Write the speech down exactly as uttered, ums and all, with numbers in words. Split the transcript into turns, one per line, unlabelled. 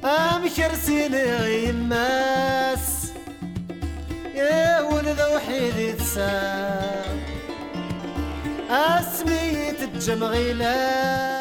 أمشرسين يماس يا ولد وحيد يتسام أسميت الجمغيلة